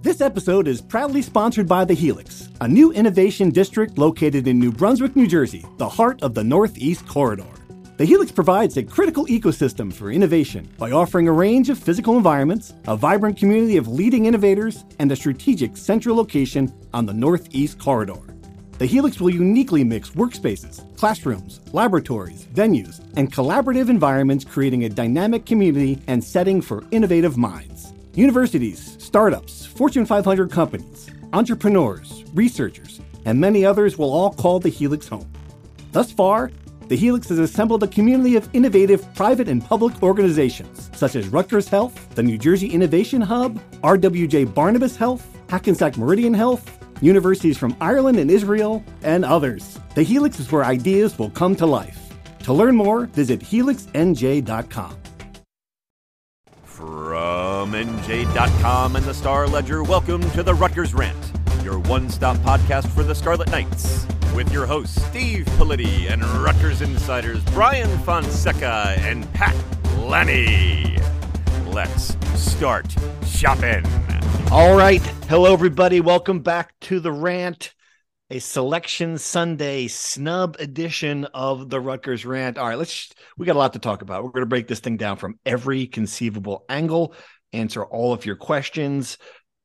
This episode is proudly sponsored by The Helix, a new innovation district located in New Brunswick, New Jersey, the heart of the Northeast Corridor. The Helix provides a critical ecosystem for innovation by offering a range of physical environments, a vibrant community of leading innovators, and a strategic central location on the Northeast Corridor. The Helix will uniquely mix workspaces, classrooms, laboratories, venues, and collaborative environments, creating a dynamic community and setting for innovative minds. Universities, startups, Fortune 500 companies, entrepreneurs, researchers, and many others will all call the Helix home. Thus far, the Helix has assembled a community of innovative private and public organizations, such as Rutgers Health, the New Jersey Innovation Hub, RWJ Barnabas Health, Hackensack Meridian Health, universities from Ireland and Israel, and others. The Helix is where ideas will come to life. To learn more, visit helixnj.com. From NJ.com and the Star Ledger, welcome to the Rutgers Rant, your one-stop podcast for the Scarlet Knights, with your hosts Steve Politi and Rutgers insiders Brian Fonseca and Pat Lenny. Let's start shopping. All right. Hello, everybody. Welcome back to the Rant, a Selection Sunday snub edition of the Rutgers Rant. All right, we got a lot to talk about. We're going to break this thing down from every conceivable angle, answer all of your questions.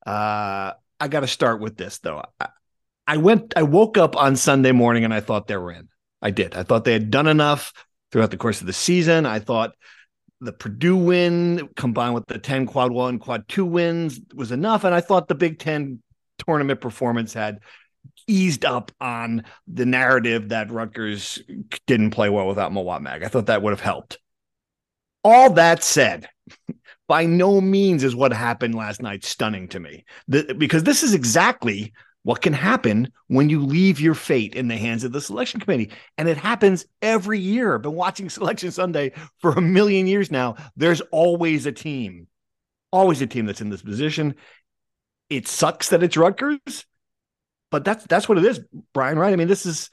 I got to start with this, though. I woke up on Sunday morning and I thought they were in. I did. I thought they had done enough throughout the course of the season. I thought the Purdue win combined with the 10 quad 1, quad 2 wins was enough. And I thought the Big Ten tournament performance had eased up on the narrative that Rutgers didn't play well without Mawot Mag. I thought that would have helped. All that said, by no means is what happened last night stunning to me, because this is exactly what can happen when you leave your fate in the hands of the selection committee. And it happens every year. I've been watching Selection Sunday for a million years now. There's always a team that's in this position. It sucks that it's Rutgers, but that's what it is, Brian, right? I mean, this is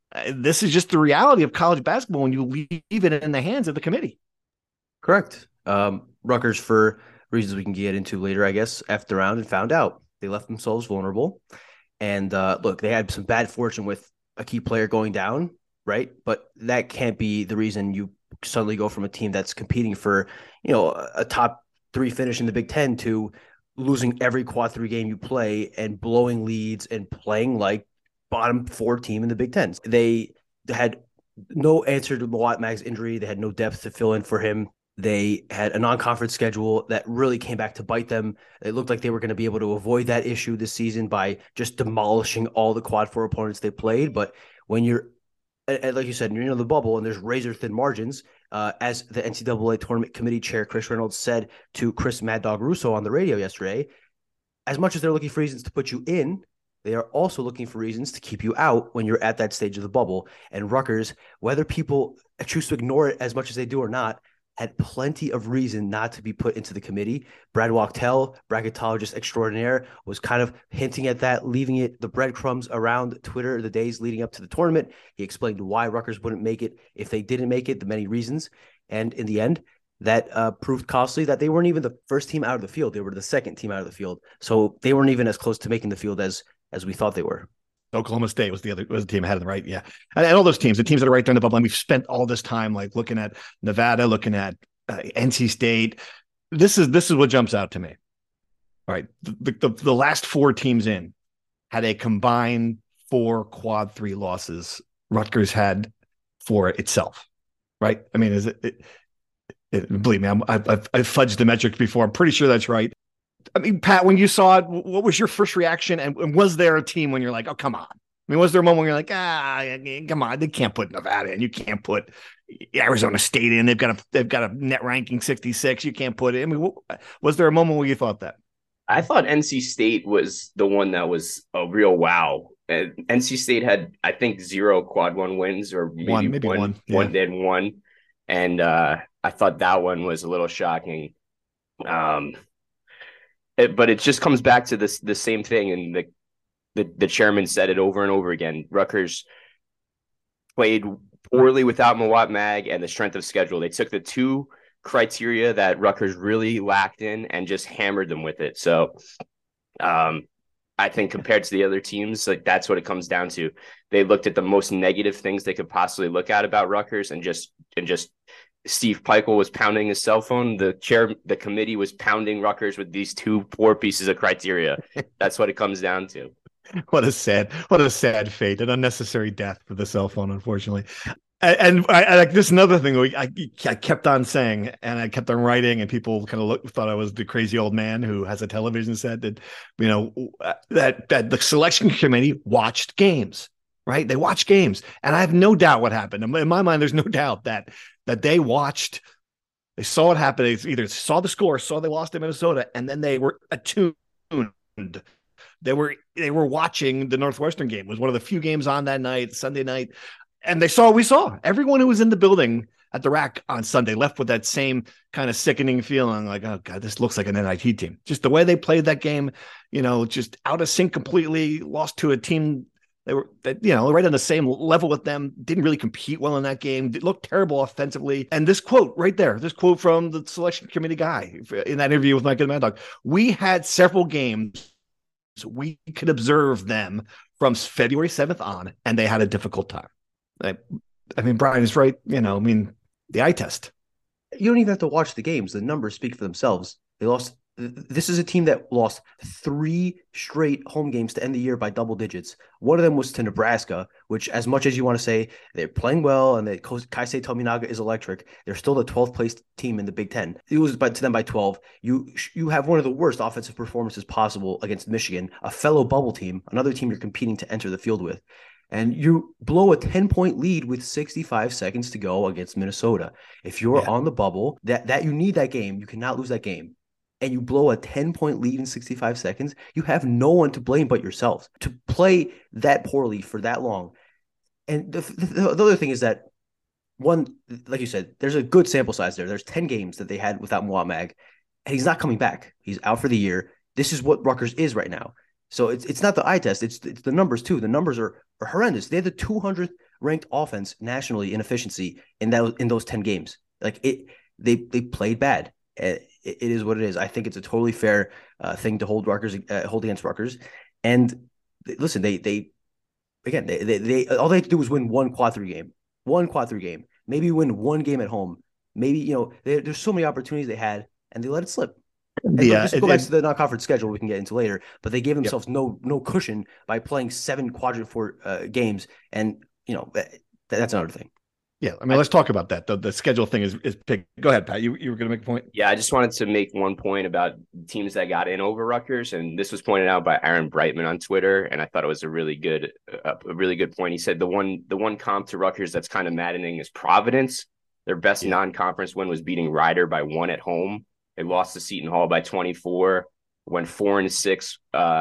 just the reality of college basketball when you leave it in the hands of the committee. Correct. Rutgers, for reasons we can get into later, I guess, effed around and found out. They left themselves vulnerable. And look, they had some bad fortune with a key player going down, right? But that can't be the reason you suddenly go from a team that's competing for, a top 3 finish in the Big Ten to losing every quad 3 game you play and blowing leads and playing like bottom 4 team in the Big Ten. They had no answer to Mawot Mag's injury. They had no depth to fill in for him. They had a non-conference schedule that really came back to bite them. It looked like they were going to be able to avoid that issue this season by just demolishing all the quad 4 opponents they played. But when you're, like you said, you're in the bubble and there's razor-thin margins, as the NCAA Tournament Committee Chair Chris Reynolds said to Chris Mad Dog Russo on the radio yesterday, as much as they're looking for reasons to put you in, they are also looking for reasons to keep you out when you're at that stage of the bubble. And Rutgers, whether people choose to ignore it as much as they do or not, had plenty of reason not to be put into the committee. Brad Wachtel, bracketologist extraordinaire, was kind of hinting at that, leaving it the breadcrumbs around Twitter the days leading up to the tournament. He explained why Rutgers wouldn't make it if they didn't make it, the many reasons. And in the end, that proved costly, that they weren't even the first team out of the field. They were the second team out of the field. So they weren't even as close to making the field as we thought they were. Oklahoma State was the team ahead of them, right? Yeah. And all those teams, the teams that are right there in the bubble. And we've spent all this time like looking at Nevada, looking at NC State. This is what jumps out to me. All right. The last 4 teams in had a combined 4 quad 3 losses. Rutgers had for itself, right? I mean, believe me, I've fudged the metrics before. I'm pretty sure that's right. I mean, Pat, when you saw it, what was your first reaction? And was there a team when you're like, oh, come on? I mean, was there a moment when you're like, come on, they can't put Nevada in. You can't put Arizona State in. They've got a net ranking 66. You can't put it. I mean, was there a moment where you thought that? I thought NC State was the one that was a real wow. NC State had, I think, 0 quad 1 wins, or maybe one. Yeah. They had 1. And I thought that one was a little shocking. But it just comes back to the same thing, and the chairman said it over and over again. Rutgers played poorly without Mawot Mag and the strength of schedule. They took the 2 criteria that Rutgers really lacked in and just hammered them with it. So I think compared to the other teams, like that's what it comes down to. They looked at the most negative things they could possibly look at about Rutgers, and just Steve Peichel was pounding his cell phone. The committee was pounding Rutgers with these two poor pieces of criteria. That's what it comes down to. What a sad fate, an unnecessary death for the cell phone, unfortunately. And I like this another thing I kept on saying, and I kept on writing, and people kind of thought I was the crazy old man who has a television set, that, that the selection committee watched games, right? They watched games, and I have no doubt what happened. In my mind, there's no doubt that they watched, they saw what happened. They either saw the score, saw they lost to Minnesota, and then they were attuned. They were watching the Northwestern game. It was one of the few games on that night, Sunday night. And we saw everyone who was in the building at the rack on Sunday left with that same kind of sickening feeling, like, oh God, this looks like an NIT team. Just the way they played that game, just out of sync completely, lost to a team. They were, right on the same level with them, didn't really compete well in that game, looked terrible offensively. And this quote right there, this quote from the selection committee guy in that interview with Mike and Mad Dog, we had several games we could observe them from February 7th on, and they had a difficult time. I mean, Brian is right. The eye test. You don't even have to watch the games. The numbers speak for themselves. They lost. This is a team that lost 3 straight home games to end the year by double digits. One of them was to Nebraska, which, as much as you want to say they're playing well and that Keisei Tominaga is electric, they're still the 12th place team in the Big Ten. It was to them by 12. You have one of the worst offensive performances possible against Michigan, a fellow bubble team, another team you're competing to enter the field with. And you blow a 10-point lead with 65 seconds to go against Minnesota. If you're on the bubble, that you need that game, you cannot lose that game, and you blow a 10-point lead in 65 seconds, you have no one to blame but yourselves to play that poorly for that long. And the other thing is that, one, like you said, there's a good sample size there. There's 10 games that they had without Mawot Mag, and he's not coming back. He's out for the year. This is what Rutgers is right now. So it's not the eye test. It's the numbers too. The numbers are horrendous. They had the 200th ranked offense nationally in efficiency in those 10 games. Like they played bad. It is what it is. I think it's a totally fair thing to hold against Rutgers. And listen, they all they have to do is win one quad 3 game, maybe win one game at home. Maybe, there's so many opportunities they had and they let it slip. Just go back to the non-conference schedule we can get into later, but they gave themselves no cushion by playing 7 quadrant 4 games, and that's another thing. Yeah, I mean, let's talk about that. The schedule thing is big. Go ahead, Pat. You were going to make a point. Yeah, I just wanted to make one point about teams that got in over Rutgers, and this was pointed out by Aaron Brightman on Twitter, and I thought it was a really good point. He said the one comp to Rutgers that's kind of maddening is Providence. Their best non-conference win was beating Rider by 1 at home. They lost to Seton Hall by 24, went 4-6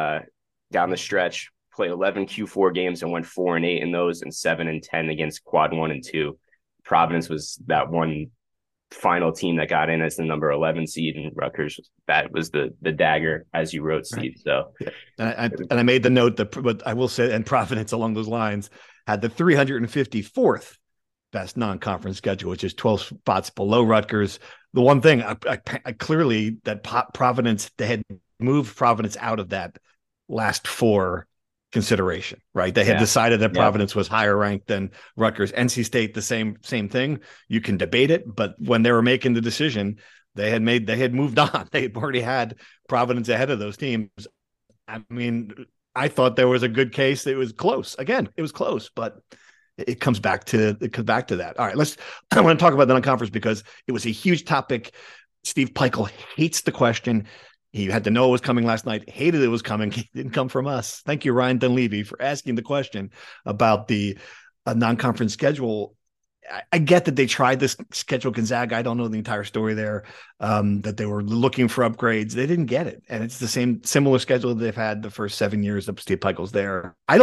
down the stretch, played 11 Q4 games and went 4-8 in those, and 7-10 against quad 1 and 2. Providence was that one final team that got in as the number 11 seed, and Rutgers, that was the dagger, as you wrote, Steve. Right. So, and I made the note but I will say, and Providence along those lines had the 354th best non-conference schedule, which is 12 spots below Rutgers. The one thing I clearly that Providence, they had moved Providence out of that last 4 consideration, right? They had decided that Providence was higher ranked than Rutgers. NC State, the same thing. You can debate it, but when they were making the decision, they had moved on. They already had Providence ahead of those teams. I mean, I thought there was a good case. It was close. Again, it was close, but it comes back to that. All right, I want to talk about the non-conference because it was a huge topic. Steve Peichel hates the question. He had to know it was coming last night, hated it was coming. It didn't come from us. Thank you, Ryan Dunleavy, for asking the question about the non-conference schedule. I get that they tried this schedule Gonzaga. I don't know the entire story there, that they were looking for upgrades. They didn't get it. And it's the similar schedule that they've had the first 7 years that Steve Peichel's there. I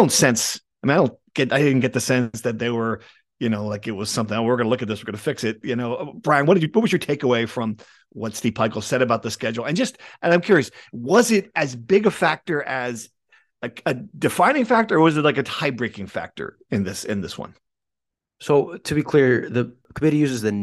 didn't get the sense that they were, like it was something, we're going to look at this, we're going to fix it. Brian, what was your takeaway from what Steve Peichel said about the schedule? And I'm curious, was it as big a factor as a defining factor, or was it like a tie-breaking factor in this one? So to be clear, the committee uses the net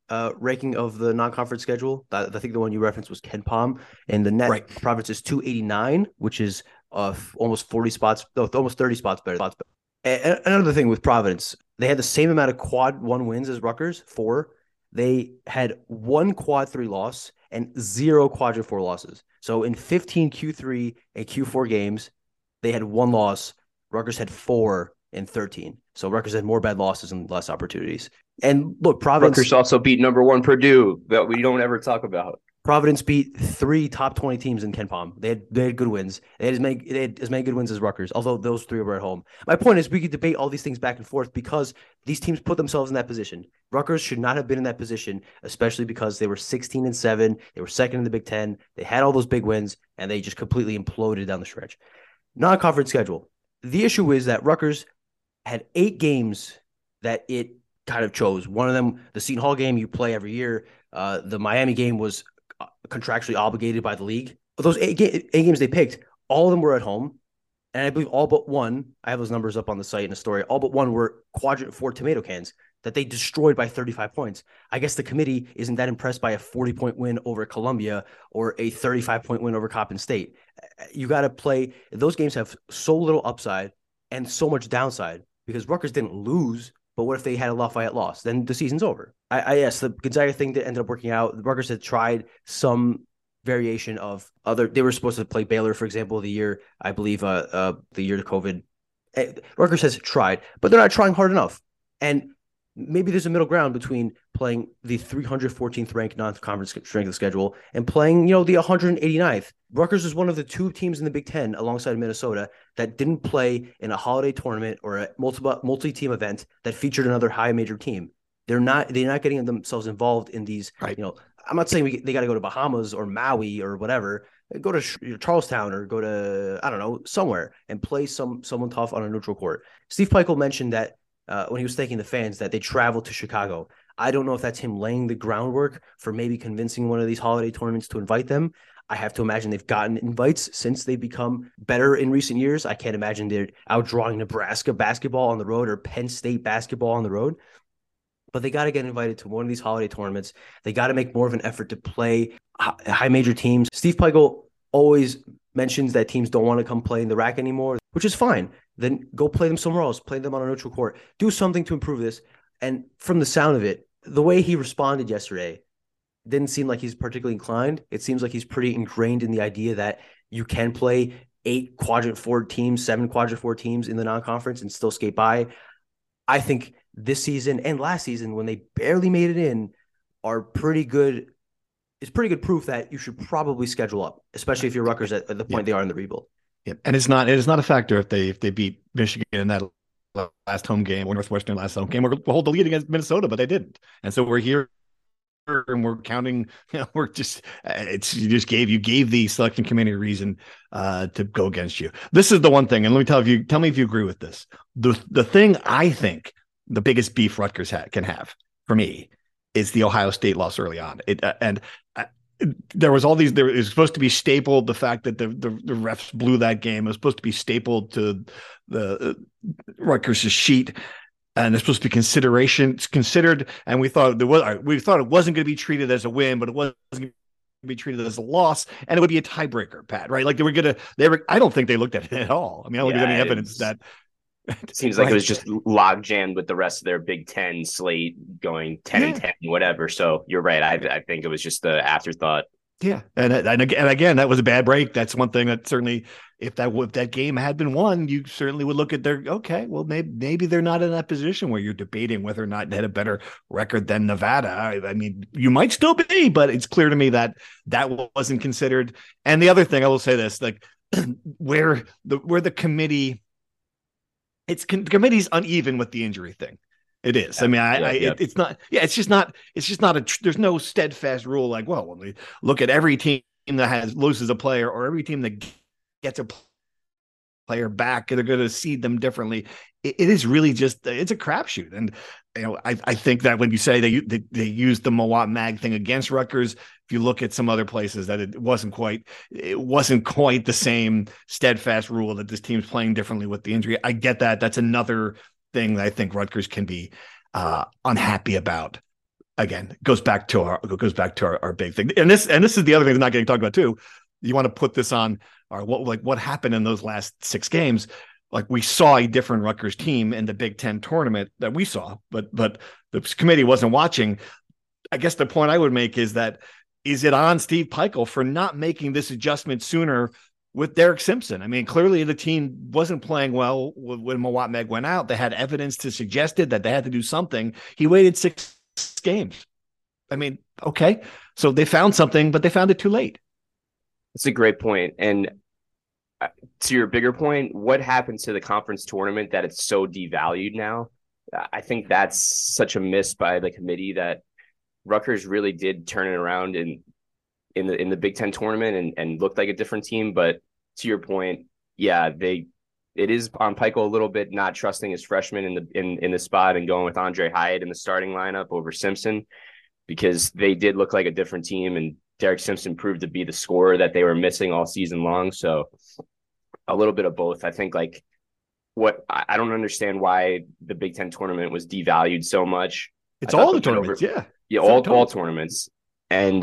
ranking of the non-conference schedule. I think the one you referenced was KenPom, and the net Right. Providence is 289, which is almost 40 spots, no, almost 30 spots better. And another thing with Providence, they had the same amount of quad 1 wins as Rutgers, 4. They had 1 quad 3 loss and 0 quadrant 4 losses. So in 15 Q3 and Q4 games, they had 1 loss. Rutgers had 4 in 13. So Rutgers had more bad losses and less opportunities. And look, Providence also beat number 1 Purdue that we don't ever talk about. Providence beat 3 top 20 teams in KenPom. They had good wins. They had as many good wins as Rutgers, although those 3 were at home. My point is we could debate all these things back and forth because these teams put themselves in that position. Rutgers should not have been in that position, especially because they were 16-7. They were second in the Big Ten. They had all those big wins, and they just completely imploded down the stretch. Non-conference schedule. The issue is that Rutgers had 8 games that it kind of chose. One of them, the Seton Hall game, you play every year. The Miami game was contractually obligated by the league. But those 8 games they picked, all of them were at home. And I believe all but one, I have those numbers up on the site in a story, all but one were quadrant 4 tomato cans that they destroyed by 35 points. I guess the committee isn't that impressed by a 40-point win over Columbia or a 35-point win over Coppin State. You got to play. Those games have so little upside and so much downside because Rutgers didn't lose. But what if they had a Lafayette loss? Then the season's over. Yes, the Gonzaga thing that ended up working out. The Rutgers had tried some variation of other. They were supposed to play Baylor, for example, the year, I believe, the year of COVID. Rutgers has tried, but they're not trying hard enough. And maybe there's a middle ground between playing the 314th ranked non-conference strength of the schedule and playing, the 189th. Rutgers is one of the 2 teams in the Big Ten alongside Minnesota that didn't play in a holiday tournament or a multi-team event that featured another high major team. They're not getting themselves involved in these, right. I'm not saying they got to go to Bahamas or Maui or whatever. Go to Charlestown or go to, I don't know, somewhere and play someone tough on a neutral court. Steve Pikiell mentioned that when he was thanking the fans that they traveled to Chicago. I don't know if that's him laying the groundwork for maybe convincing one of these holiday tournaments to invite them. I have to imagine they've gotten invites since they've become better in recent years. I can't imagine they're outdrawing Nebraska basketball on the road or Penn State basketball on the road. But they got to get invited to one of these holiday tournaments. They got to make more of an effort to play high major teams. Steve Pikiell always mentions that teams don't want to come play in the RAC anymore, which is fine. Then go play them somewhere else. Play them on a neutral court. Do something to improve this. And from the sound of it, the way he responded yesterday didn't seem like he's particularly inclined. It seems like he's pretty ingrained in the idea that you can play 8 quadrant 4 teams, 7 quadrant 4 teams in the non-conference and still skate by. I think this season and last season, when they barely made it in, are pretty good. It's pretty good proof that you should probably schedule up, especially if you're Rutgers at the point they are in the rebuild. Yeah. And it is not a factor if they beat Michigan in that last home game or Northwestern last home game. We'll hold the lead against Minnesota, but they didn't. And so we're here and we're counting. We're just you gave the selection committee a reason to go against you. This is the one thing, and let me tell me if you agree with this. The thing I think the biggest beef Rutgers can have for me is the Ohio State loss early on. There was all these. There is supposed to be stapled the fact that the refs blew that game. It was supposed to be stapled to the Rutgers' sheet, and there's supposed to be considered. And we thought it wasn't going to be treated as a win, but it wasn't going to be treated as a loss, and it would be a tiebreaker, Pat. Right? Like I don't think they looked at it at all. I mean, I don't think there's any evidence that. It seems like it was just log jammed with the rest of their Big Ten slate going 10-10, whatever. So you're right. I think it was just the afterthought. Yeah, and again, that was a bad break. That's one thing that certainly, if that game had been won, you certainly would look at maybe they're not in that position where you're debating whether or not they had a better record than Nevada. I mean, you might still be, but it's clear to me that wasn't considered. And the other thing, I will say this, like where the committee. The committee's uneven with the injury thing. It is. I mean, it's not. Yeah, it's just not. There's no steadfast rule like, well, when we look at every team that loses a player or every team that gets a player back, they're going to seed them differently. It is really just it's a crapshoot. And I think that when you say they used the Mawot Mag thing against Rutgers, if you look at some other places, that it wasn't quite the same steadfast rule that this team's playing differently with the injury. I get that. That's another thing that I think Rutgers can be unhappy about. again, it goes back to our big thing. And this is the other thing that's not getting talked about too. You want to put this on what happened in those last 6 games. Like, we saw a different Rutgers team in the Big Ten tournament that we saw, but the committee wasn't watching. I guess the point I would make is that, is it on Steve Pikiell for not making this adjustment sooner with Derek Simpson? I mean, clearly the team wasn't playing well when Mawot Meg went out. They had evidence to suggest that they had to do something. He waited 6 games. I mean, okay. So they found something, but they found it too late. That's a great point. And to your bigger point, what happened to the conference tournament that it's so devalued now? I think that's such a miss by the committee, that Rutgers really did turn it around in the Big Ten tournament and looked like a different team. But to your point, yeah, it is on Pikiell a little bit, not trusting his freshman in the spot and going with Andre Hyatt in the starting lineup over Simpson, because they did look like a different team, and Derek Simpson proved to be the scorer that they were missing all season long. So a little bit of both. I think, like, I don't understand why the Big Ten tournament was devalued so much. It's all the tournaments, yeah, all tournaments, and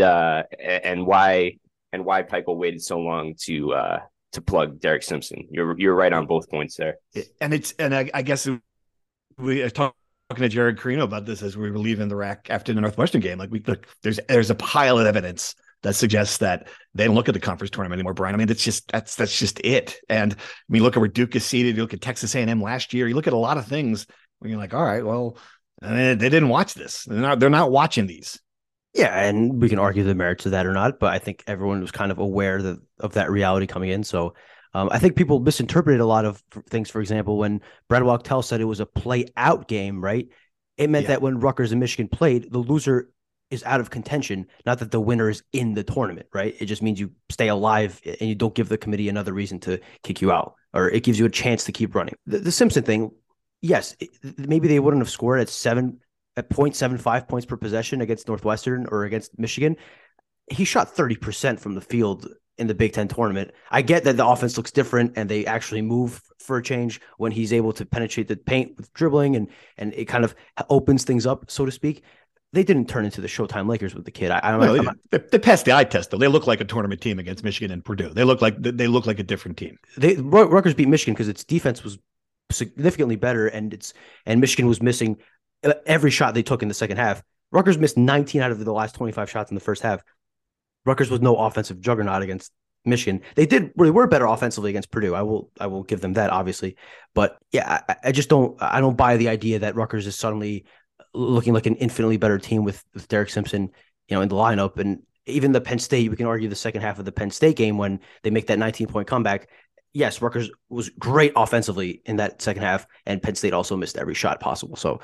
why Pikiell waited so long to plug Derek Simpson. You're right on both points there. And I guess we are talking to Jared Carino about this as we were leaving the rack after the Northwestern game. Like, there's a pile of evidence that suggests that they don't look at the conference tournament anymore, Brian. I mean, that's just it. And I mean, look at where Duke is seated. You look at Texas A&M last year. You look at a lot of things where you're like, all right, well, they didn't watch this. They're not watching these. Yeah, and we can argue the merits of that or not, but I think everyone was kind of aware of that reality coming in. So I think people misinterpreted a lot of things. For example, when Brad Wachtel said it was a play-out game, right? It meant that when Rutgers and Michigan played, the loser is out of contention, not that the winner is in the tournament, right? It just means you stay alive and you don't give the committee another reason to kick you out, or it gives you a chance to keep running. The Simpson thing, yes, maybe they wouldn't have scored at 0.75 points per possession against Northwestern or against Michigan. He shot 30% from the field in the Big Ten tournament. I get that the offense looks different and they actually move for a change when he's able to penetrate the paint with dribbling, and it kind of opens things up, so to speak. They didn't turn into the Showtime Lakers with the kid. They passed the eye test, though. They look like a tournament team against Michigan and Purdue. They look like a different team. Rutgers beat Michigan because its defense was significantly better, and Michigan was missing every shot they took in the second half. Rutgers missed 19 out of the last 25 shots in the first half. Rutgers was no offensive juggernaut against Michigan. They were better offensively against Purdue. I will give them that, obviously. But yeah, I just don't buy the idea that Rutgers is suddenly looking like an infinitely better team with Derek Simpson, in the lineup. And even the Penn State, we can argue the second half of the Penn State game when they make that 19-point comeback. Yes, Rutgers was great offensively in that second half, and Penn State also missed every shot possible. So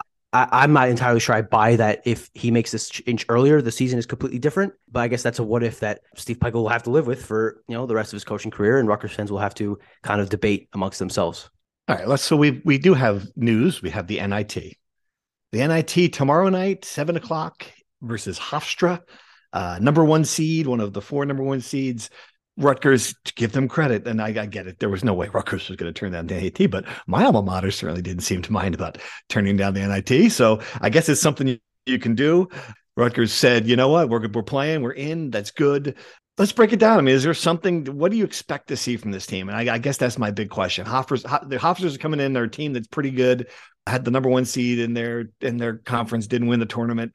I'm not entirely sure I buy that if he makes this change earlier, the season is completely different. But I guess that's a what if that Steve Pikiell will have to live with for the rest of his coaching career, and Rutgers fans will have to kind of debate amongst themselves. All right, so we do have news. We have the NIT. The NIT tomorrow night, 7:00 versus Hofstra, number 1 seed, one of the 4 number 1 seeds. Rutgers, to give them credit, and I get it, there was no way Rutgers was going to turn down the NIT, but my alma mater certainly didn't seem to mind about turning down the NIT. So I guess it's something you can do. Rutgers said, you know what, we're playing, we're in, that's good. Let's break it down. I mean, is there something, what do you expect to see from this team? And I guess that's my big question. The Hofstras are coming in, they're a team that's pretty good, had the number 1 seed in their conference, didn't win the tournament.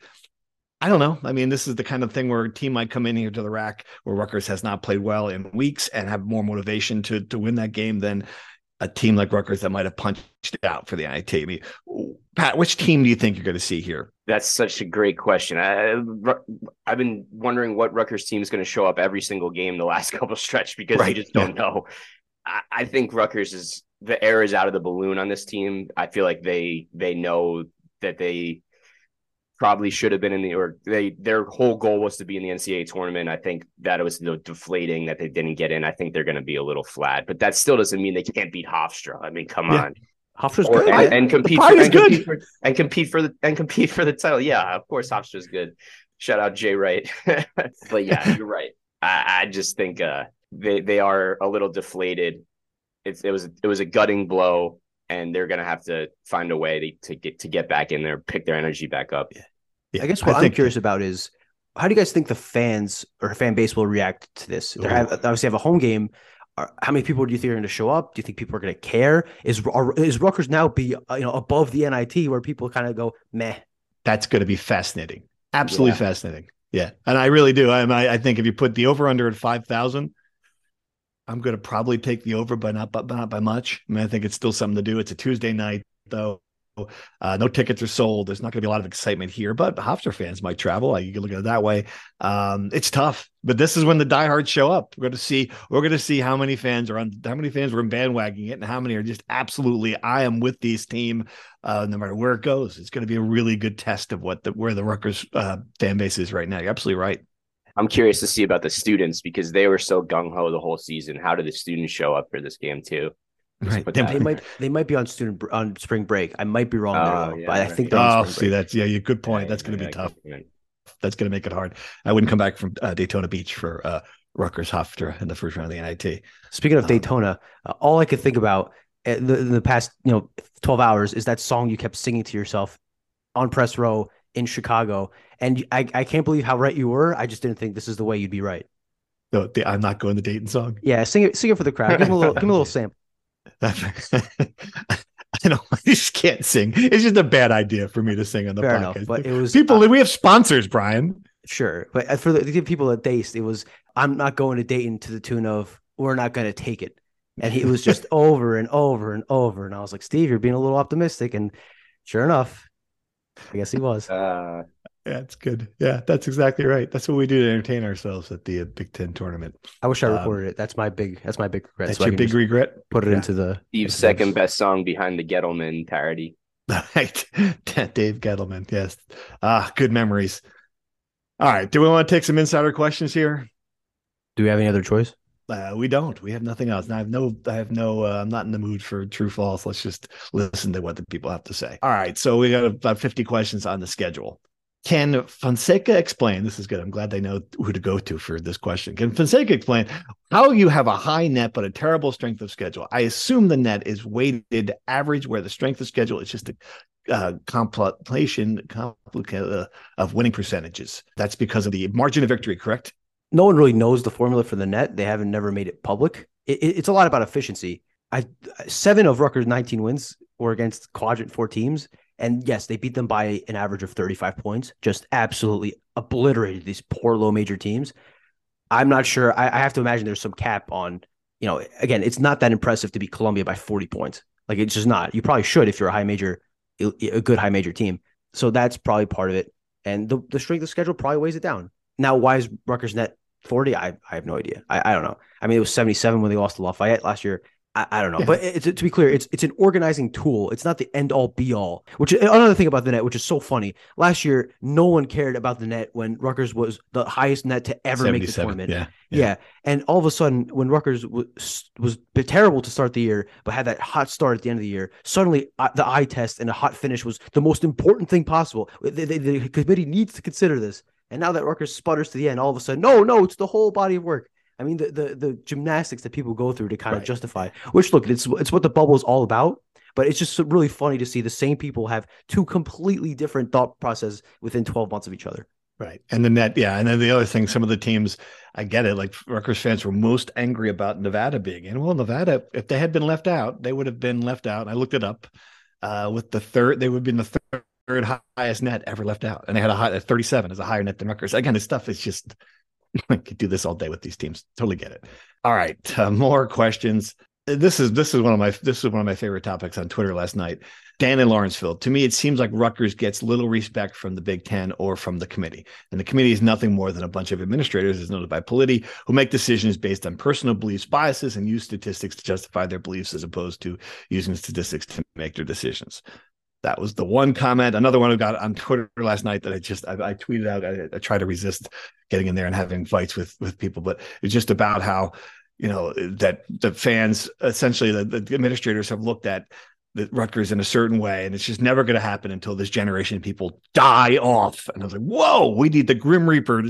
I don't know. I mean, this is the kind of thing where a team might come in here to the rack where Rutgers has not played well in weeks and have more motivation to win that game than a team like Rutgers that might have punched out for the NIT. I mean, Pat, which team do you think you're going to see here? That's such a great question. I've been wondering what Rutgers team is going to show up every single game the last couple stretch, because you just don't know. I think Rutgers the air is out of the balloon on this team. I feel like they know that they probably should have been their whole goal was to be in the NCAA tournament. I think that it was deflating that they didn't get in. I think they're going to be a little flat, but that still doesn't mean they can't beat Hofstra. I mean, come on. Hofstra's good. And compete for the title. Yeah, of course Hofstra's good. Shout out Jay Wright. But yeah, you're right. I just think they are a little deflated. It was a gutting blow, and they're going to have to find a way to get back in there, pick their energy back up. Yeah. Yeah, I guess what I'm curious about is, how do you guys think the fans or fan base will react to this? They obviously have a home game. How many people do you think are going to show up? Do you think people are going to care? Is Rutgers now be above the NIT where people kind of go meh? That's going to be fascinating. Absolutely fascinating. Yeah, and I really do. I think if you put the over under at 5,000, I'm going to probably take the over, but not by much. I mean, I think it's still something to do. It's a Tuesday night though. No tickets are sold. There's not going to be a lot of excitement here, but Hofstra fans might travel. You can look at it that way. It's tough, but this is when the diehards show up. We're going to see how many fans were bandwagoning it, and how many are just absolutely, I am with this team, no matter where it goes. It's going to be a really good test of where the Rutgers fan base is right now. You're absolutely right. I'm curious to see about the students because they were so gung ho the whole season. How did the students show up for this game too? Right. They might be on spring break. I might be wrong there, but I think they're on spring break. That's a good point. That's going to be tough. That's going to make it hard. I wouldn't come back from Daytona Beach for Rutgers Hofstra in the first round of the NIT. Speaking of Daytona, all I could think about in the past 12 hours is that song you kept singing to yourself on press row in Chicago, and I can't believe how right you were. I just didn't think this is the way you'd be right. No, I'm not going the Dayton song. Yeah, sing it for the crowd. Give him a little sample. I just can't sing. It's just a bad idea for me to sing on the Fair podcast. Enough, but it was people. We have sponsors, Brian. Sure, but for the people at Dace, it was I'm not going to Dayton to the tune of we're not going to take it, and it was just over and over and over. And I was like, Steve, you're being a little optimistic, and sure enough, I guess he was. Yeah, it's good. Yeah, that's exactly right. That's what we do to entertain ourselves at the Big Ten tournament. I wish I recorded it. That's my big regret. That's your big regret. Put it into the Steve's second best song behind the Gettleman parody. Right, Dave Gettleman. Yes. Good memories. All right. Do we want to take some insider questions here? Do we have any other choice? We don't. We have nothing else. And I'm not in the mood for true false. Let's just listen to what the people have to say. All right. So we got about 50 questions on the schedule. Can Fonseca explain? This is good. I'm glad they know who to go to for this question. Can Fonseca explain how you have a high net but a terrible strength of schedule? I assume the net is weighted average, where the strength of schedule is just a compilation of winning percentages. That's because of the margin of victory, correct? No one really knows the formula for the net. They haven't never made it public. It's a lot about efficiency. 7 of Rutgers' 19 wins were against quadrant 4 teams. And yes, they beat them by an average of 35 points, just absolutely obliterated these poor low major teams. I'm not sure. I have to imagine there's some cap on, again, it's not that impressive to beat Columbia by 40 points. Like, it's just not. You probably should if you're a good high major team. So that's probably part of it. And the strength of schedule probably weighs it down. Now, why is Rutgers net 40? I have no idea. I don't know. I mean, it was 77 when they lost to Lafayette last year. I don't know, but to be clear, it's an organizing tool. It's not the end all be all. Which another thing about the net, which is so funny. Last year, no one cared about the net when Rutgers was the highest net to ever make the tournament. Yeah. And all of a sudden, when Rutgers was terrible to start the year, but had that hot start at the end of the year, suddenly the eye test and a hot finish was the most important thing possible. The committee needs to consider this. And now that Rutgers sputters to the end, all of a sudden, no, it's the whole body of work. I mean, the gymnastics that people go through to kind of justify, which, look, it's what the bubble is all about, but it's just really funny to see the same people have 2 completely different thought processes within 12 months of each other. Right. And the net, and then the other thing, some of the teams, I get it, like Rutgers fans were most angry about Nevada being in. Well, Nevada, if they had been left out, they would have been left out. I looked it up. With the third, they would have been the third highest net ever left out. And they had a 37 as a higher net than Rutgers. Again, this stuff is just... I could do this all day with these teams. Totally get it. All right, more questions. This is one of my favorite topics on Twitter last night. Dan in Lawrenceville. To me, it seems like Rutgers gets little respect from the Big Ten or from the committee, and the committee is nothing more than a bunch of administrators, as noted by Politi, who make decisions based on personal beliefs, biases, and use statistics to justify their beliefs, as opposed to using statistics to make their decisions. That was the one comment. Another one I got on Twitter last night that I tweeted out. I try to resist getting in there and having fights with people, but it's just about how, that the fans, essentially the administrators have looked at the Rutgers in a certain way, and it's just never going to happen until this generation of people die off. And I was like, whoa, we need the Grim Reaper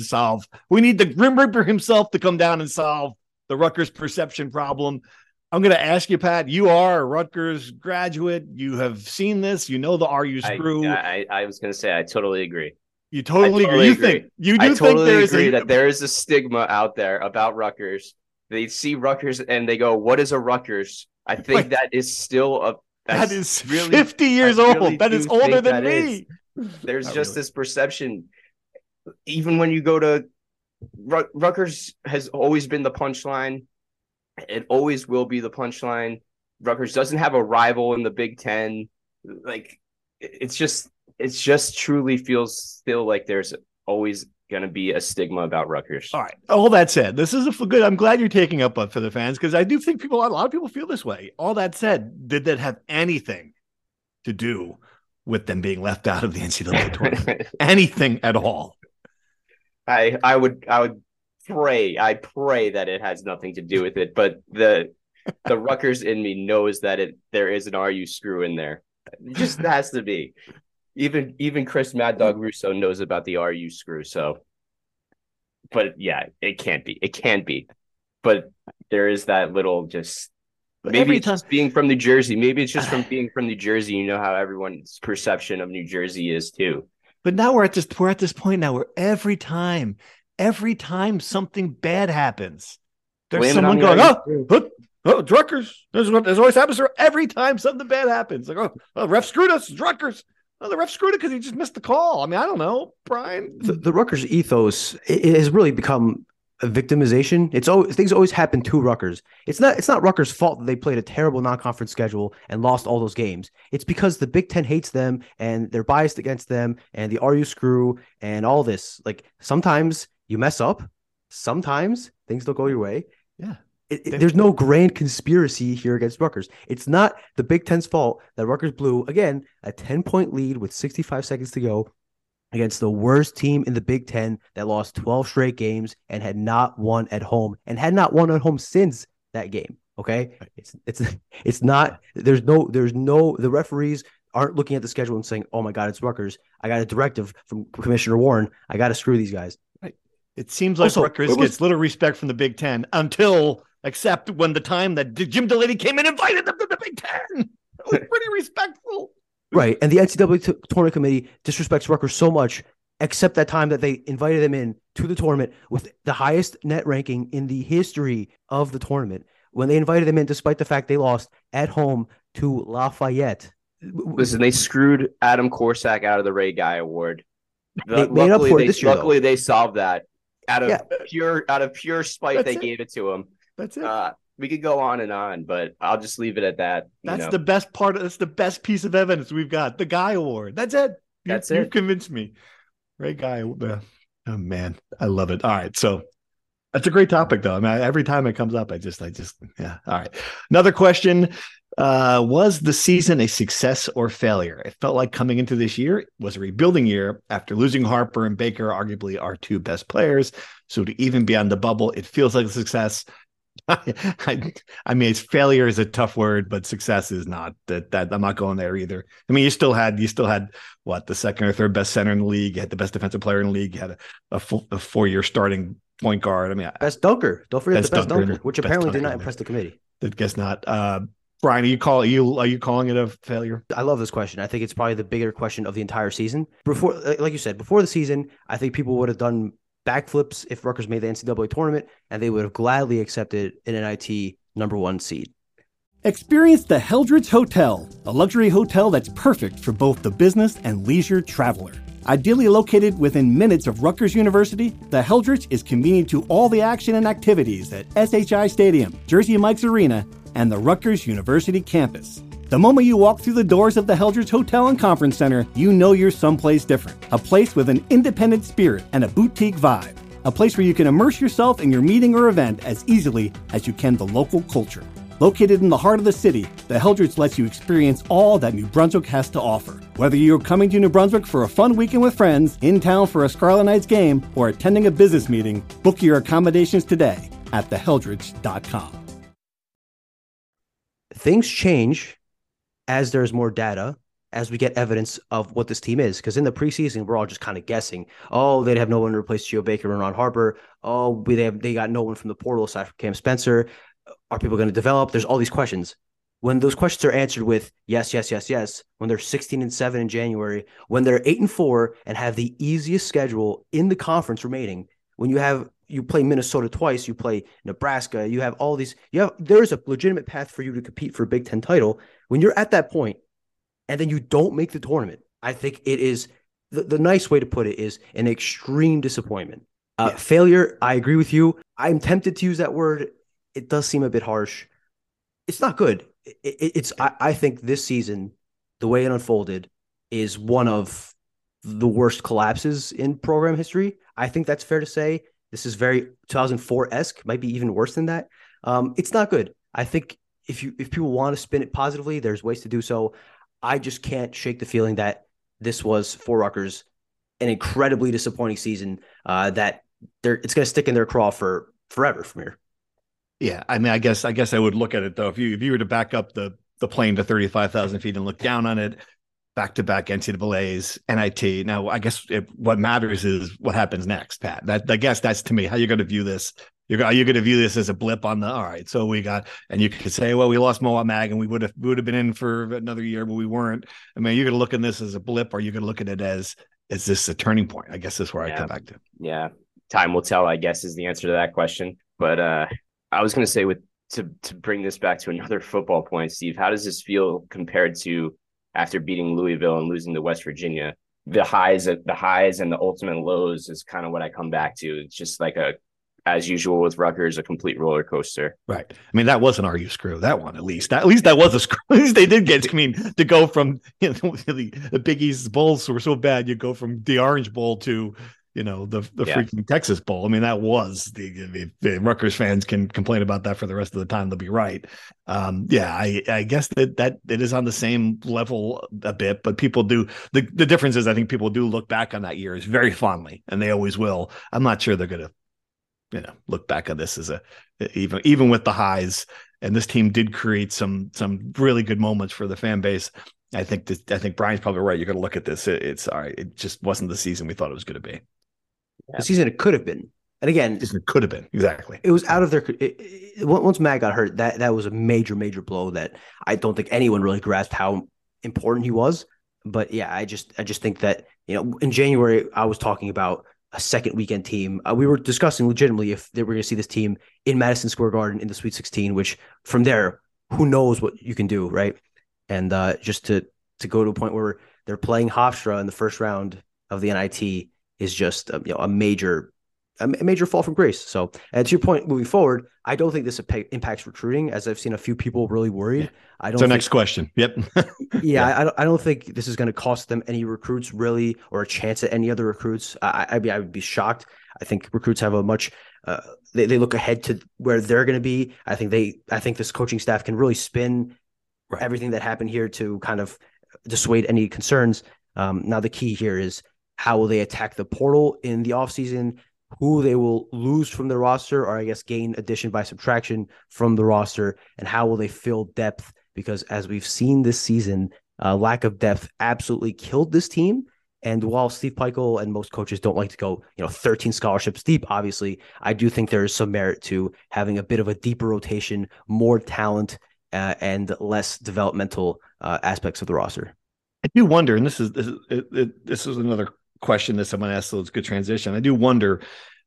himself to come down and solve the Rutgers perception problem. I'm going to ask you, Pat, you are a Rutgers graduate. You have seen this. You know the RU screw. I was going to say, I totally agree. You totally agree. You I do totally think agree that there is a stigma out there about Rutgers. They see Rutgers and they go, "What is a Rutgers?" I think that is still that is really 50 years old. That is older than me. There's just this perception. Even when you go to Rutgers, has always been the punchline. It always will be the punchline. Rutgers doesn't have a rival in the Big Ten. Like, it's just truly feels still like there's always going to be a stigma about Rutgers. All right. All that said, this is a good. I'm glad you're taking up for the fans, because I do think a lot of people feel this way. All that said, did that have anything to do with them being left out of the NCAA tournament? Anything at all? I would pray that it has nothing to do with it, but the Rutgers in me knows that there is an RU screw in there. It just has to be. Even Chris Mad Dog Russo knows about the RU screw. So, but yeah, it can't be. It can't be. But there is that little just. Maybe it's just being from New Jersey. Maybe it's just from being from New Jersey. You know how everyone's perception of New Jersey is too. But now we're at this point now where every time something bad happens, there's someone going, it's Rutgers. This is what always happens. Every time something bad happens, like, the ref screwed us. It's Rutgers. Oh, the ref screwed it because he just missed the call. I mean, I don't know, Brian. The Rutgers ethos it has really become a victimization. Things always happen to Rutgers. It's not Rutgers' fault that they played a terrible non-conference schedule and lost all those games. It's because the Big Ten hates them and they're biased against them and the RU screw and all this. Like, sometimes you mess up, sometimes things don't go your way. Yeah. There's no grand conspiracy here against Rutgers. It's not the Big Ten's fault that Rutgers blew, again, a 10-point lead with 65 seconds to go against the worst team in the Big Ten that lost 12 straight games and had not won at home since that game. Okay. It's not, there's no, the referees aren't looking at the schedule and saying, "Oh my God, it's Rutgers. I got a directive from Commissioner Warren. I got to screw these guys." Right. It seems like Rutgers gets little respect from the Big Ten except when the time that Jim Delaney came and invited them to the Big Ten. It was pretty respectful. Right. And the NCAA tournament committee disrespects Rutgers so much, except that time that they invited them in to the tournament with the highest net ranking in the history of the tournament. When they invited them in, despite the fact they lost at home to Lafayette. Listen, they screwed Adam Korsak out of the Ray Guy Award. They made up for it this year. Luckily, they solved that. Out of pure spite, they gave it to him. That's it. We could go on, but I'll just leave it at that. That's the best part. That's the best piece of evidence we've got. The Guy Award. That's it. You've convinced me. Ray Guy. Oh man, I love it. All right, so that's a great topic, though. I mean, every time it comes up, I just yeah. All right, another question. Was the season a success or failure? It felt like coming into this year was a rebuilding year after losing Harper and Baker, arguably our two best players. So to even be on the bubble, it feels like a success. I mean, failure is a tough word, but success is not. That I'm not going there either. I mean, you still had what, the second or third best center in the league. You had the best defensive player in the league. You had a 4-year starting point guard. I mean, best dunker. Don't forget the best dunker, which apparently did not impress the committee. I guess not. Brian, are you calling it a failure? I love this question. I think it's probably the bigger question of the entire season. Before, like you said, before the season, I think people would have done backflips if Rutgers made the NCAA tournament, and they would have gladly accepted an NIT #1 seed. Experience the Heldrich Hotel, a luxury hotel that's perfect for both the business and leisure traveler. Ideally located within minutes of Rutgers University, the Heldrich is convenient to all the action and activities at SHI Stadium, Jersey Mike's Arena, and the Rutgers University campus. The moment you walk through the doors of the Heldrich Hotel and Conference Center, you know you're someplace different. A place with an independent spirit and a boutique vibe. A place where you can immerse yourself in your meeting or event as easily as you can the local culture. Located in the heart of the city, the Heldrich lets you experience all that New Brunswick has to offer. Whether you're coming to New Brunswick for a fun weekend with friends, in town for a Scarlet Knights game, or attending a business meeting, book your accommodations today at theheldrich.com. Things change as there's more data, as we get evidence of what this team is. Because in the preseason, we're all just kind of guessing. Oh, they'd have no one to replace Geo Baker and Ron Harper. Oh, they got no one from the portal aside from Cam Spencer. Are people going to develop? There's all these questions. when those questions are answered with yes, yes, yes, yes, when they're 16-7 in January, when they're 8-4 and have the easiest schedule in the conference remaining, when you play Minnesota twice, you play Nebraska, you have all these, there's a legitimate path for you to compete for a Big Ten title. When you're at that point and then you don't make the tournament, I think it is the nice way to put it is an extreme disappointment. Failure, I agree with you. I'm tempted to use that word. It does seem a bit harsh. It's not good. I think this season, the way it unfolded, is one of the worst collapses in program history. I think that's fair to say. This is very 2004-esque, might be even worse than that. It's not good. I think if people want to spin it positively, there's ways to do so. I just can't shake the feeling that this was for Rutgers an incredibly disappointing season that it's going to stick in their craw for forever from here. Yeah, I mean, I guess I would look at it though. If you were to back up the plane to 35,000 feet and look down on it, back-to-back NCAAs, NIT. Now, I guess what matters is what happens next, Pat. I guess that's to me how you're going to view this. Are you going to view this as a blip on the? All right, so we got, and you could say, well, we lost Mowat Mag, and we would have been in for another year, but we weren't. I mean, you're going to look at this as a blip, or you're going to look at it as this a turning point? I guess that's where I come back to. Yeah, time will tell, I guess, is the answer to that question. But I was going to say, to bring this back to another football point, Steve, how does this feel compared to after beating Louisville and losing to West Virginia? The highs and the ultimate lows is kind of what I come back to. It's just like as usual with Rutgers, a complete roller coaster. Right. I mean, that wasn't RU screw, that one, at least that was a screw. At least they did get, I mean, to go from, the Big East Bowls were so bad, you go from the Orange Bowl to, the freaking Texas Bowl. I mean, that was the Rutgers fans can complain about that for the rest of the time. They'll be right. I guess that it is on the same level a bit, but people do, the difference is I think people do look back on that year as very fondly, and they always will. I'm not sure they're going to, look back on this as even with the highs, and this team did create some really good moments for the fan base. I think Brian's probably right. You're going to look at this. It's all right. It just wasn't the season we thought it was going to be. The season it could have been. And again, it could have been. Exactly. It was out of their once Mag got hurt, that was a major, major blow that I don't think anyone really grasped how important he was. But yeah, I just think that, in January, I was talking about a second weekend team. We were discussing legitimately if they were going to see this team in Madison Square Garden in the Sweet 16, which from there, who knows what you can do, right? And just to go to a point where they're playing Hofstra in the first round of the NIT is just a major fall from grace. So, and to your point, moving forward, I don't think this impacts recruiting, as I've seen a few people really worried. Yeah. So next question. Yep. I don't think this is going to cost them any recruits really, or a chance at any other recruits. I would be shocked. I think recruits have a much they look ahead to where they're going to be. I think this coaching staff can really spin everything that happened here to kind of dissuade any concerns. Now the key here is how will they attack the portal in the offseason, who they will lose from the roster, or I guess gain addition by subtraction from the roster, and how will they fill depth? Because as we've seen this season, lack of depth absolutely killed this team. And while Steve Peichel and most coaches don't like to go, 13 scholarships deep, obviously, I do think there is some merit to having a bit of a deeper rotation, more talent, and less developmental aspects of the roster. I do wonder, and this is another question that someone asked, so it's a good transition. I do wonder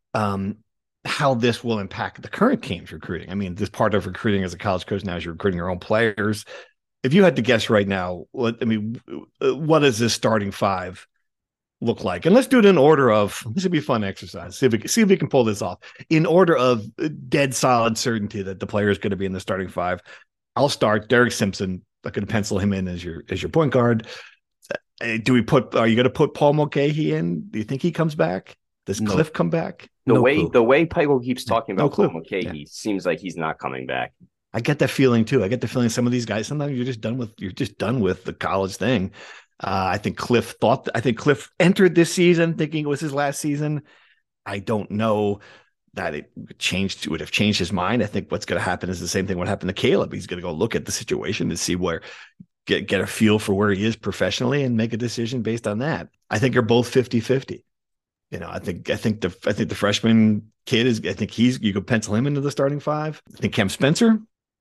how this will impact the current team's recruiting. I mean, this part of recruiting as a college coach now is you're recruiting your own players. If you had to guess right now, what does this starting five look like? And let's do it in order of, this would be a fun exercise. See if we can pull this off in order of dead solid certainty that the player is going to be in the starting five. I'll start Derek Simpson. I could pencil him in as your point guard. Are you going to put Paul Mulcahy in? Do you think he comes back? Does Cliff come back? The way Peichel keeps talking about Paul Mulcahy seems like he's not coming back. I get that feeling too. I get the feeling some of these guys, sometimes you're just done with the college thing. I think Cliff entered this season thinking it was his last season. I don't know that it would have changed his mind. I think what's going to happen is the same thing what happened to Caleb. He's going to go look at the situation to see get a feel for where he is professionally and make a decision based on that. I think they're both 50-50. I think the freshman kid you could pencil him into the starting five. I think Cam Spencer,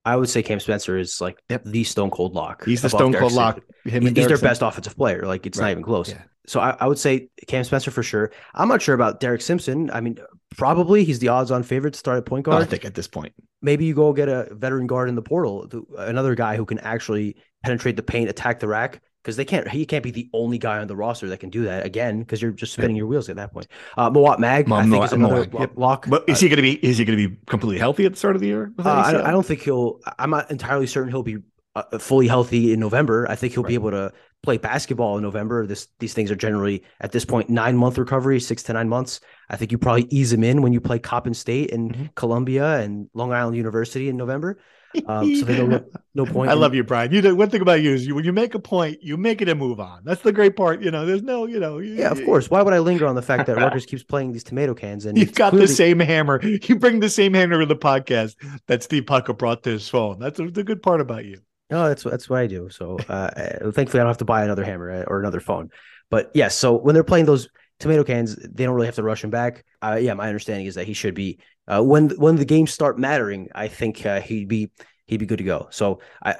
I would say Cam Spencer is like the stone cold lock. He's the above stone Derek cold lock. Simpson. He's their best offensive player. Like it's not even close. Yeah. So I would say Cam Spencer for sure. I'm not sure about Derek Simpson. I mean, probably he's the odds-on favorite to start at point guard. I think at this point, maybe you go get a veteran guard in the portal, another guy who can actually penetrate the paint, attack the rack. Because he can't be the only guy on the roster that can do that again. Because you're just spinning your wheels at that point. Mawot Mag, I think is another lock. But is he going to be completely healthy at the start of the year? I don't think I'm not entirely certain he'll be fully healthy in November. I think he'll be able to play basketball in November. These things are generally at this point 9-month recovery, 6 to 9 months. I think you probably ease him in when you play Coppin State and Columbia and Long Island University in November. So they don't no point. I love you, Brian. One thing about you is when you make a point, you make it and move on. That's the great part. There's no, Yeah, of course. Why would I linger on the fact that Rutgers keeps playing these tomato cans? And you've got the same hammer. You bring the same hammer to the podcast that Steve Pucka brought to his phone. That's the good part about you. No, that's what I do. So thankfully, I don't have to buy another hammer or another phone. But yes, so when they're playing those tomato cans, they don't really have to rush him back. My understanding is that he should be when the games start mattering. I think he'd be good to go. So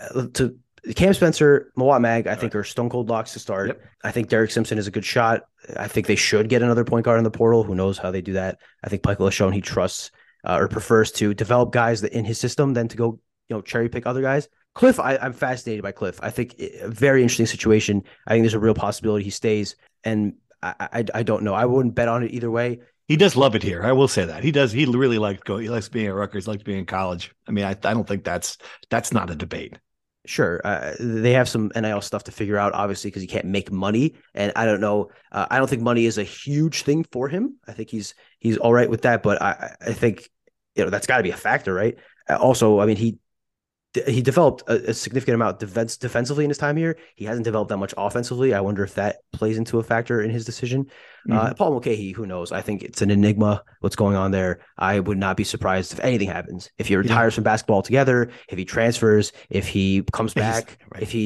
to Cam Spencer, Mawot Mag, I think are stone cold locks to start. Yep. I think Derek Simpson is a good shot. I think they should get another point guard in the portal. Who knows how they do that? I think Michael has shown he trusts or prefers to develop guys that in his system than to go cherry pick other guys. Cliff, I'm fascinated by Cliff. I think a very interesting situation. I think there's a real possibility he stays, and I don't know. I wouldn't bet on it either way. He does love it here. I will say that he does. He really likes going. He likes being at Rutgers. Likes being in college. I mean, I don't think that's not a debate. Sure, they have some NIL stuff to figure out, obviously, because he can't make money, and I don't know. I don't think money is a huge thing for him. I think he's all right with that, but I think that's got to be a factor, right? Also, I mean, he developed a significant amount defensively in his time here. He hasn't developed that much offensively. I wonder if that plays into a factor in his decision. Paul Mulcahy, who knows? I think it's an enigma what's going on there. I would not be surprised if anything happens. If he retires from basketball altogether, if he transfers, if he comes back,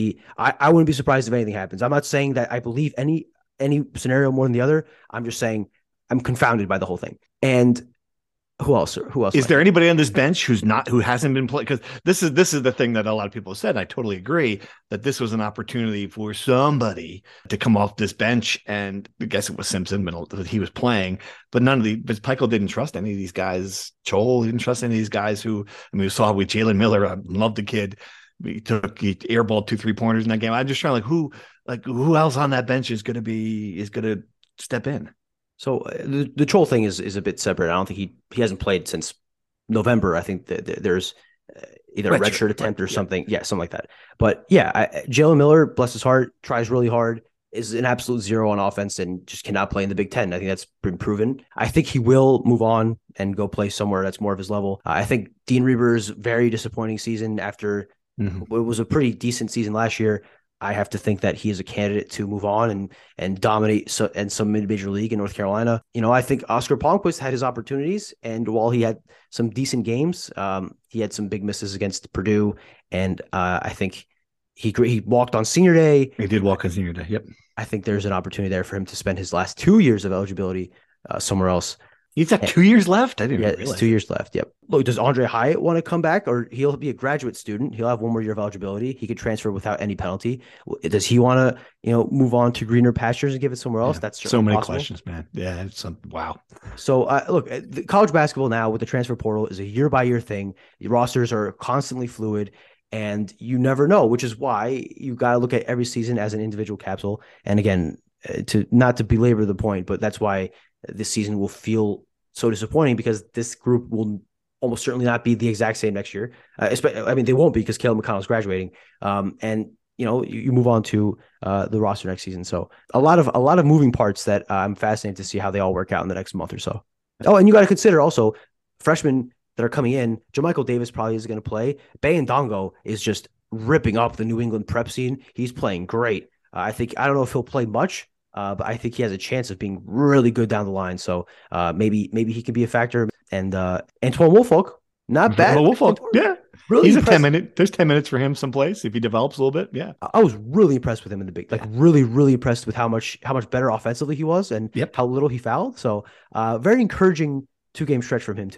I wouldn't be surprised if anything happens. I'm not saying that I believe any scenario more than the other. I'm just saying I'm confounded by the whole thing. And who else? Is there anybody on this bench who hasn't been playing? Because this is the thing that a lot of people have said. And I totally agree that this was an opportunity for somebody to come off this bench, and I guess it was Simpson, but he was playing. But but Pikiell didn't trust any of these guys. Joel didn't trust any of these guys. We saw with Jalen Miller. I love the kid. He airballed 2 3-pointers in that game. I'm just trying who else on that bench is going to step in. So the Troll thing is a bit separate. I don't think he hasn't played since November. I think that there's either a redshirt attempt or something. Yeah, something like that. But Jalen Miller, bless his heart, tries really hard, is an absolute zero on offense and just cannot play in the Big Ten. I think that's been proven. I think he will move on and go play somewhere that's more of his level. I think Dean Reber's very disappointing season after it was a pretty decent season last year. I have to think that he is a candidate to move on and dominate in some mid-major league in North Carolina. I think Oscar Palmquist had his opportunities, and while he had some decent games, he had some big misses against Purdue, and I think he walked on senior day. He did walk on senior day. Yep. I think there's an opportunity there for him to spend his last 2 years of eligibility somewhere else. He's got 2 years left? I didn't realize. It's 2 years left. Yep. Look, does Andre Hyatt want to come back, or he'll be a graduate student? He'll have 1 more year of eligibility. He could transfer without any penalty. Does he want to, move on to greener pastures and give it somewhere else? That's so many possible. questions, man. Yeah. Wow. So look, college basketball now with the transfer portal is a year by year thing. The rosters are constantly fluid, and you never know, which is why you got to look at every season as an individual capsule. And again, not to belabor the point, but that's why this season will feel so disappointing, because this group will almost certainly not be the exact same next year. They won't be, because Caleb McConnell is graduating. And you move on to the roster next season. So a lot of moving parts that I'm fascinated to see how they all work out in the next month or so. Oh, and you got to consider also freshmen that are coming in. JaMychal Davis probably is going to play. Baye Ndongo is just ripping up the New England prep scene. He's playing great. I don't know if he'll play much, but I think he has a chance of being really good down the line. So maybe he can be a factor. And Antoine Woolfolk, not bad. Woolfolk, yeah. Really he's impressed. a 10-minute. There's 10 minutes for him someplace if he develops a little bit. Yeah. I was really impressed with him in the big, really, really impressed with how much better offensively he was and how little he fouled. So very encouraging 2-game stretch from him too.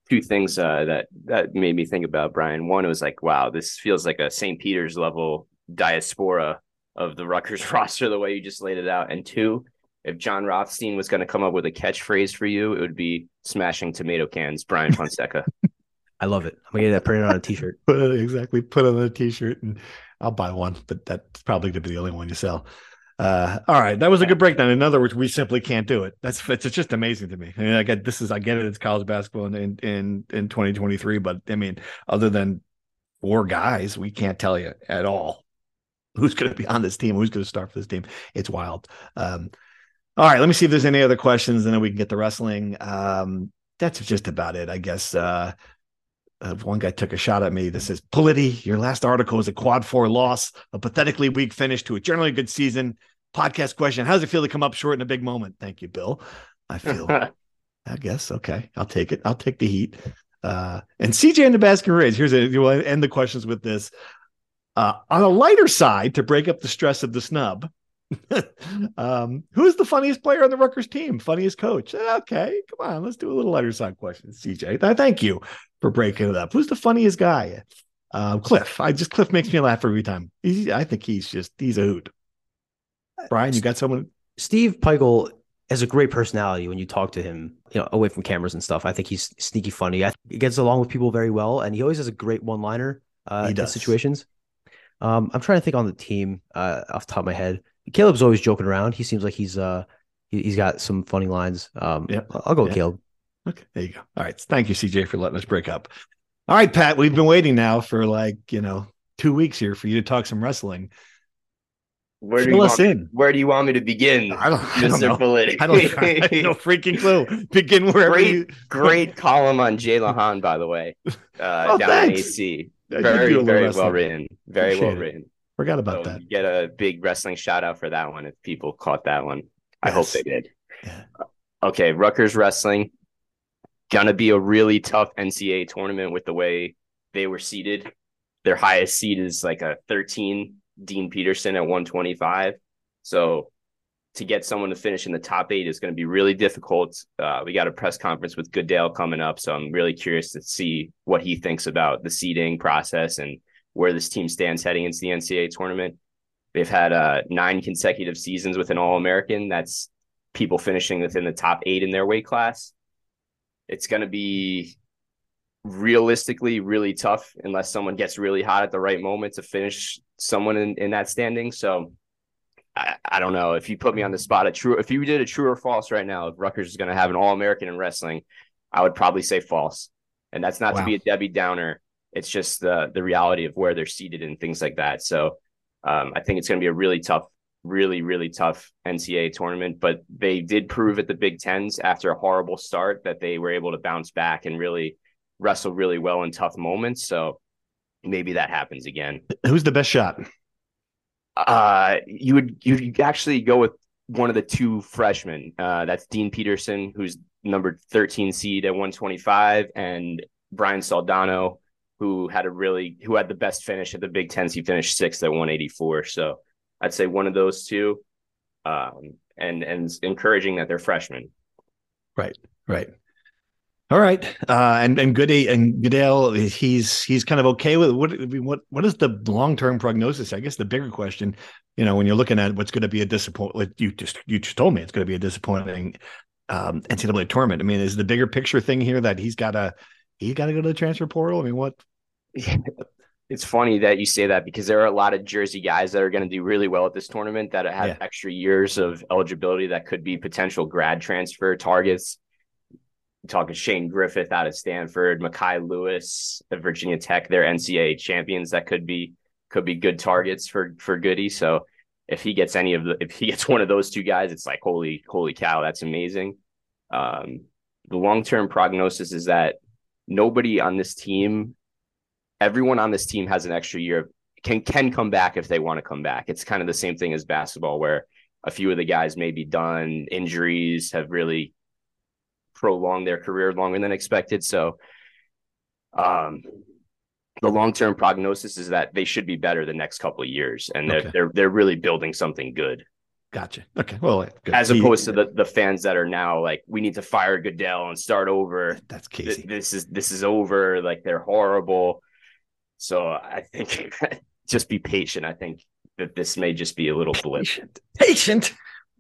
two things that made me think about Brian. One, it was like, wow, this feels like a St. Peter's level diaspora of the Rutgers roster, the way you just laid it out. And two, if John Rothstein was going to come up with a catchphrase for you, it would be smashing tomato cans, Brian Fonseca. I love it. I'm gonna get that printed on a t-shirt. Exactly. Put it on a t-shirt and I'll buy one, but that's probably going to be the only one you sell. All right. That was a good breakdown. In other words, we simply can't do it. It's just amazing to me. I mean, I get it. It's college basketball in 2023, but I mean, other than 4 guys, we can't tell you at all who's going to be on this team, who's going to start for this team. It's wild. All right, let me see if there's any other questions, and then we can get to wrestling. That's just about it, I guess. One guy took a shot at me that says, Politi, your last article is a quad 4 loss, a pathetically weak finish to a generally good season. Podcast question, how does it feel to come up short in a big moment? Thank you, Bill. I feel, I guess, okay, I'll take it. I'll take the heat. And CJ and the Baskin Ridge, you want to end the questions with this. On a lighter side, to break up the stress of the snub, who's the funniest player on the Rutgers team? Funniest coach? Okay, come on, let's do a little lighter side question, CJ. Thank you for breaking it up. Who's the funniest guy? Cliff. Cliff makes me laugh every time. I think he's a hoot. Brian, you got someone? Steve Peichel has a great personality when you talk to him, away from cameras and stuff. I think he's sneaky funny. He gets along with people very well, and he always has a great one-liner in situations. I'm trying to think on the team off the top of my head. Caleb's always joking around. He seems like he's got some funny lines. I'll go with Caleb. Okay, there you go. All right. Thank you, CJ, for letting us break up. All right, Pat, we've been waiting now for 2 weeks here for you to talk some wrestling. Where do you want me to begin, Mr. Politi? I have no freaking clue. Begin wherever Great column on Jay Lahan, by the way, down in AC. Very well written. Very well written. Forgot about that. Get a big wrestling shout out for that one if people caught that one. I hope they did. Yeah. Okay, Rutgers wrestling. Gonna be a really tough NCAA tournament with the way they were seeded. Their highest seed is like a 13, Dean Peterson at 125. So to get someone to finish in the top 8 is going to be really difficult. We got a press conference with Goodale coming up, so I'm really curious to see what he thinks about the seeding process and where this team stands heading into the NCAA tournament. They've had 9 consecutive seasons with an All-American. That's people finishing within the top 8 in their weight class. It's going to be realistically really tough unless someone gets really hot at the right moment to finish someone in that standing. So I don't know. If you put me on the spot, if you did a true or false right now, if Rutgers is going to have an All-American in wrestling, I would probably say false. And that's not to be a Debbie Downer. It's just the reality of where they're seated and things like that. So I think it's going to be a really tough, really, really tough NCAA tournament. But they did prove at the Big Tens after a horrible start that they were able to bounce back and really wrestle really well in tough moments. So maybe that happens again. Who's the best shot? You'd actually go with one of the 2 freshmen. That's Dean Peterson, who's number 13 seed at 125, and Brian Soldano, who had the best finish at the Big Ten. He finished 6th at 184. So I'd say one of those 2, and it's encouraging that they're freshmen. Right. All right. And Goodale, he's kind of okay with it. What is the long-term prognosis? I guess the bigger question, when you're looking at what's going to be a disappointment, like you just told me it's going to be a disappointing NCAA tournament. I mean, is the bigger picture thing here that he's got to go to the transfer portal? I mean, what? It's funny that you say that because there are a lot of Jersey guys that are going to do really well at this tournament that have extra years of eligibility that could be potential grad transfer targets. I'm talking Shane Griffith out of Stanford, Makai Lewis at Virginia Tech. They're NCAA champions that could be good targets for Goody. So if he gets one of those 2 guys, it's like holy cow, that's amazing. The long-term prognosis is that everyone on this team has an extra year, can come back if they want to come back. It's kind of the same thing as basketball, where a few of the guys may be done. Injuries have really prolonged their career longer than expected. So the long-term prognosis is that they should be better the next couple of years, and they're really building something good. Gotcha. Okay. Well, good. As opposed to the fans that are now like, we need to fire Goodell and start over. That's Casey. This is over. Like, they're horrible. So I think just be patient. I think that this may just be a little blip. Patience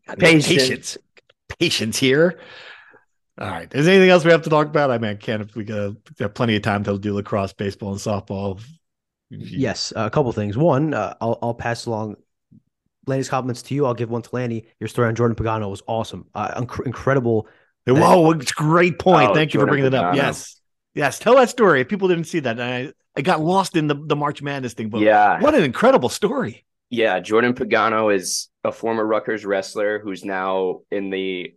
here. All right. Is there anything else we have to talk about? I mean, if we have plenty of time to do lacrosse, baseball, and softball. Yes, a couple things. One, I'll pass along Lanny's compliments to you. I'll give one to Lanny. Your story on Jordan Pagano was awesome. Incredible. Whoa, it's a great point. Thank you for bringing it up. Pagano. Yes. Tell that story. If people didn't see that, I got lost in the March Madness thing, but yeah, what an incredible story. Yeah, Jordan Pagano is a former Rutgers wrestler who's now in the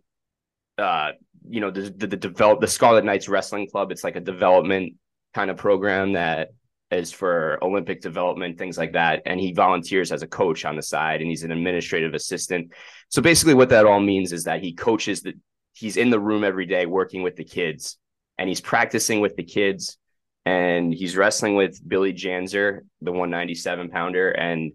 the Scarlet Knights Wrestling Club. It's like a development kind of program that is for Olympic development, things like that. And he volunteers as a coach on the side, and he's an administrative assistant. So basically what that all means is that he's in the room every day working with the kids, and he's practicing with the kids, and he's wrestling with Billy Janzer, the 197 pounder, and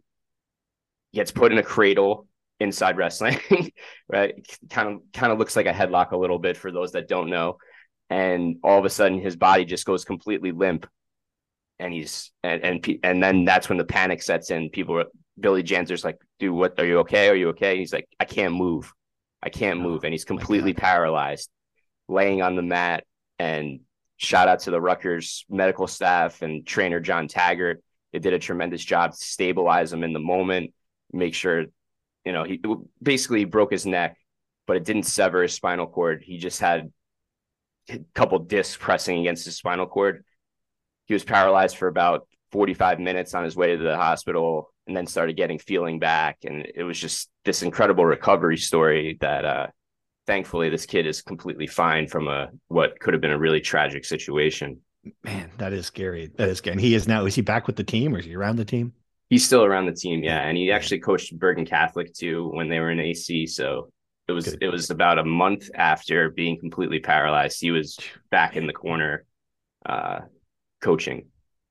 gets put in a cradle inside wrestling, right? Kind of looks like a headlock a little bit for those that don't know. And all of a sudden his body just goes completely limp. And then that's when the panic sets in. Billy Janzer's like, dude, what, are you okay? Are you okay? He's like, I can't move. And he's completely paralyzed, laying on the mat. And shout out to the Rutgers medical staff and trainer John Taggart. They did a tremendous job to stabilize him in the moment, make sure, he basically broke his neck, but it didn't sever his spinal cord. He just had a couple discs pressing against his spinal cord. He was paralyzed for about 45 minutes on his way to the hospital, and then started getting feeling back. And it was just this incredible recovery story that thankfully this kid is completely fine from what could have been a really tragic situation. Man, that is scary. Is he back with the team, or is he around the team? He's still around the team, yeah. And he actually coached Bergen Catholic too when they were in AC. So it was about a month after being completely paralyzed, he was back in the corner coaching.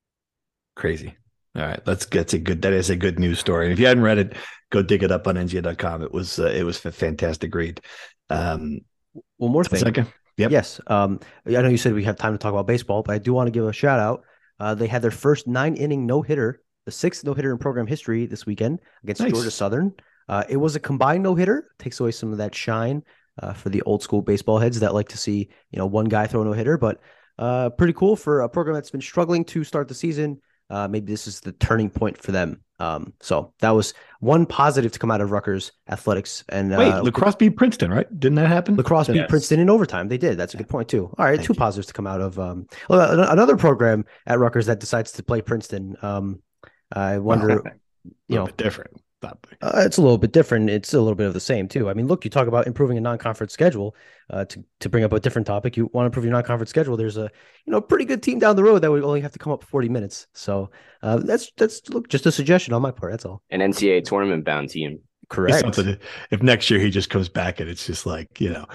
Crazy. All right, that is a good news story. And if you hadn't read it, go dig it up on NJ.com. It was a fantastic read. One more thing. Second. Yep. Yes. I know you said we have time to talk about baseball, but I do want to give a shout out. They had their first 9-inning no-hitter, the 6th no-hitter in program history this weekend against Georgia Southern. It was a combined no-hitter. Takes away some of that shine for the old school baseball heads that like to see, one guy throw a no-hitter, but pretty cool for a program that's been struggling to start the season. Maybe this is the turning point for them. So that was one positive to come out of Rutgers athletics. And lacrosse beat Princeton, right? Didn't that happen? Lacrosse beat Princeton in overtime. They did. That's a good point too. All right, two positives to come out of another program at Rutgers that decides to play Princeton. I wonder, a little bit different. It's a little bit different. It's a little bit of the same too. I mean, look, you talk about improving a non-conference schedule. To bring up a different topic, you want to improve your non-conference schedule. There's a pretty good team down the road that would only have to come up 40 minutes. So that's just a suggestion on my part. That's all. An NCAA tournament bound team. Correct. If next year he just comes back and it's just like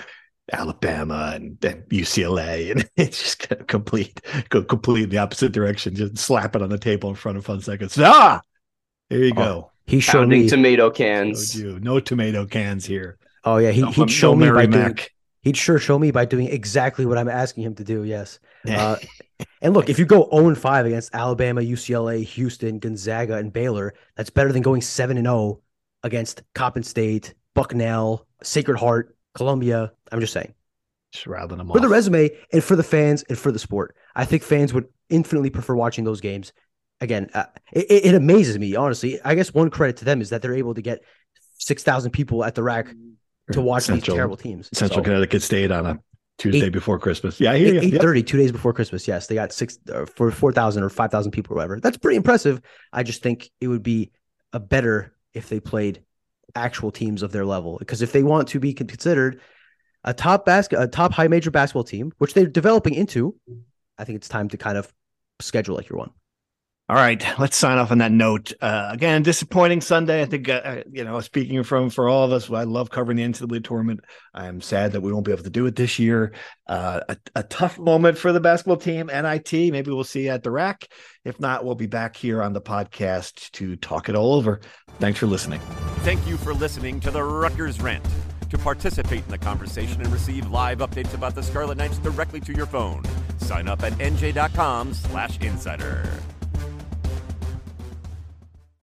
Alabama and UCLA, and it's just gonna go completely in the opposite direction. Just slap it on the table in front of Fun Seconds. There you go. He showed me tomato cans. No tomato cans here. Oh yeah, he'd show me by doing. He'd sure show me by doing exactly what I'm asking him to do. Yes. And look, if you go 0-5 against Alabama, UCLA, Houston, Gonzaga, and Baylor, that's better than going 7-0 against Coppin State, Bucknell, Sacred Heart, Columbia. I'm just saying. Just rattling them off. For the resume and for the fans and for the sport. I think fans would infinitely prefer watching those games. Again, it amazes me, honestly. I guess one credit to them is that they're able to get 6,000 people at the rack to watch these terrible teams. Central Connecticut State on a Tuesday before Christmas. Yeah, I hear you. 8:30, 2 days before Christmas. Yes, they got 4,000 or 5,000 people or whatever. That's pretty impressive. I just think it would be a better if they played actual teams of their level, because if they want to be considered a top high major basketball team, which they're developing into, I think it's time to kind of schedule like you're one. All right, let's sign off on that note. Again, disappointing Sunday. I think, speaking for all of us, I love covering the NCAA tournament. I am sad that we won't be able to do it this year. A tough moment for the basketball team, NIT. Maybe we'll see you at the rack. If not, we'll be back here on the podcast to talk it all over. Thanks for listening. Thank you for listening to the Rutgers Rant. To participate in the conversation and receive live updates about the Scarlet Knights directly to your phone, sign up at nj.com/insider.